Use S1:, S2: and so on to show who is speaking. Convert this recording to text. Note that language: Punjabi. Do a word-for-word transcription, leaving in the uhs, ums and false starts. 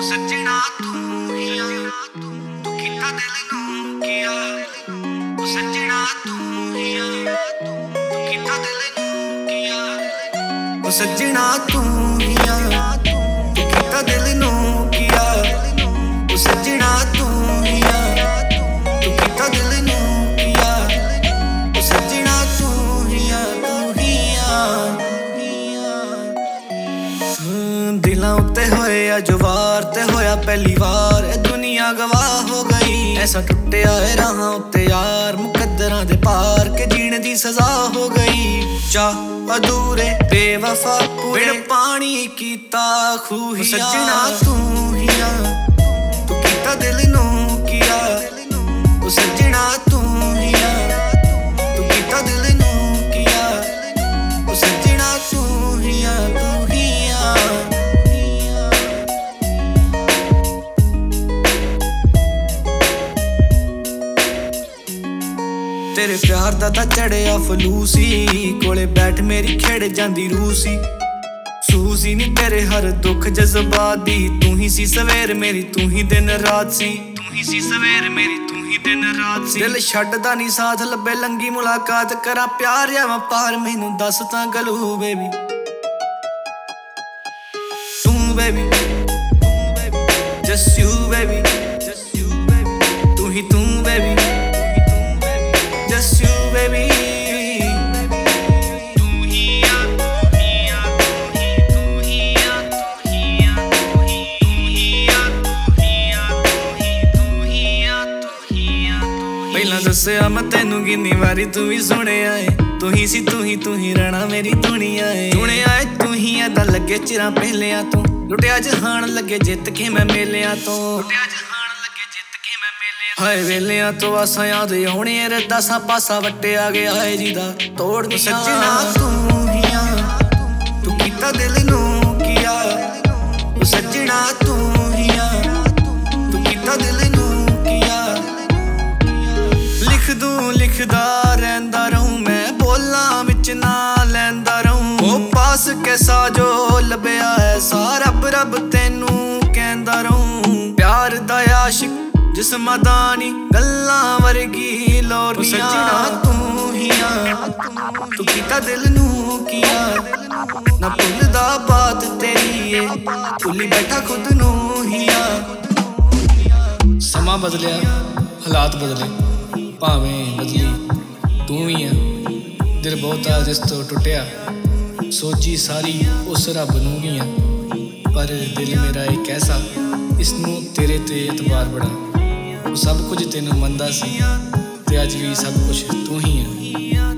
S1: सजना तू ही आ, तू कीता दिल नूं किया। ओ सजना तू ही आ, तू कीता दिल नूं किया। ओ सजना तू ही आ, तू कीता दिल नूं किया। ओ सजना तू ही आ, तू कीता दिल नूं किया। ओ सजना तू ही आ, तू ही आ। दिलां उत्ते होए अज वार ते होया पहली वार, ए दुनिया गवाह हो गई। ऐसा टुटिया है राहां उत्ते यार, मुकद्दरां दे पार के जीने दी सजा हो गई। चा अधूरे बेवफा पूरे पानी कीता खूही। सजना तू ही आ, तू कीता दिल नूं किया। ओ सजना तू ही आ, तू कीता दिल नूं किया। ओ सजना तू ही आ, तू ही आ। तेरे प्यार दा तां चढ़िया फलूसी, कोले बैठ मेरी खेड़ जांदी रूसी। सूसी नी तेरे हर दुख जज्बात दी, तू ही सी सवेर मेरी तू ही दिन रात सी। तू ही सी सवेर मेरी तू ही दिन रात सी। दिल छड्डदा नी साथ लब्बे लंगी मुलाकात करा प्यार जावां पार, मैनू दस तां गलू बेबी तू बेबी जस्ट यू बेबी तू ही तू बेबी just you baby तू ही आ तू ही आ तू ही आ तू ही आ तू ही आ तू ही आ तू ही आ तू ही आ। ਪਹਿਲਾਂ ਦੱਸਿਆ ਮੈਂ ਤੈਨੂੰ ਕਿੰਨੀ ਵਾਰੀ ਤੂੰ ਵੀ ਸੁਣਿਆ ਏ, ਤੂੰ ਹੀ ਸੀ ਤੂੰ ਹੀ ਤੂੰ ਹੀ ਰਹਿਣਾ ਮੇਰੀ ਦੁਨੀਆ ਏ। ਦੁਨੀਆ ਏ ਤੂੰ ਹੀ ਐਦਾਂ ਲੱਗੇ ਚਿਰਾਂ ਪਹਿਲਿਆਂ ਤੋਂ, ਲੁੱਟਿਆ ਜਹਾਨ ਲੱਗੇ ਜਿੱਤ ਕੇ ਮੈਂ ਮੇਲਿਆਂ ਤੋਂ। ਲੁੱਟਿਆ ਜਹਾਨ ਲੱਗੇ ਜਿੱਤ ਕੇ ਮੈਂ ਮੇਲਿਆਂ। ਹਾਏ ਵੇਲਿਆਂ ਤੋਂ ਆਸਾਂ ਯਾਦ ਆਉਣੇ ਰਦਾਸਾਂ ਪਾਸਾ ਵੱਟਿਆ ਗਿਆ ਏ ਜਿਹਦਾ ਤੋੜ ਨੀ। ਸੱਜਣਾ ਤੂੰ ਹੀ ਆ, ਤੂੰ ਕੀਤਾ ਦਿਲ ਨੂੰ ਕੀਆ। ਉਹ ਸੱਜਣਾ ਤੂੰ ਹੀ ਆ, ਤੂੰ ਕੀਤਾ ਦਿਲ ਨੂੰ ਕੀਆ। ਲਿਖ ਦੂੰ ਲਿਖਦਾ ਰਹਿੰਦਾ ਰਹੂੰ ਮੈਂ, ਬੋਲਾਂ ਵਿੱਚ ਨਾ ਲੈਂਦਾ ਰਹੂੰ। ਉਹ ਪਾਸ ਕੈਸਾ ਜੋ ਲੱਭਿਆ ਹੈ ਸਾ ਰੱਬ ਰੱਬ ਤੈਨੂੰ ਕਹਿੰਦਾ ਰਹੂੰ। ਪਿਆਰ ਦਾ ਆਸ਼ਿਕ ਜਿਸਮਾਂ ਦਾ ਨੀ ਗੱਲਾਂ ਵਰਗੀ ਲੋਰੀਆਂ। ਸੱਜਣਾ ਤੂੰ ਹੀ ਆ, ਤੂੰ ਕੀਤਾ ਦਿਲ ਨੂੰ ਕੀਆ। ਨਾ ਭੁੱਲਦਾ ਬਾਤ ਤੇਰੀ ਏ, ਭੁੱਲੀ ਬੈਠਾ ਖੁਦ ਨੂੰ ਹੀ ਆ।
S2: ਸਮਾਂ ਬਦਲਿਆ ਹਾਲਾਤ ਬਦਲੇ, ਭਾਵੇਂ ਬਦਲੀ ਤੂੰ ਵੀ ਆ। ਦਿਲ ਬਹੁਤਾ ਜਿਸ ਤੋਂ ਟੁੱਟਿਆ, ਸੋਚੀ ਸਾਰੀ ਉਸ ਰੱਬ ਨੂੰ ਵੀ ਆ। ਪਰ ਦਿਲ ਮੇਰਾ ਇੱਕ ਐਸਾ, ਇਸਨੂੰ ਤੇਰੇ ਤੇ ਇਤਬਾਰ ਬੜਾ। ਉਹ ਸਭ ਕੁਝ ਤੈਨੂੰ ਮੰਨਦਾ ਸੀ ਤੇ ਅੱਜ ਵੀ ਸਭ ਕੁਝ ਤੂੰ ਹੀ ਆ।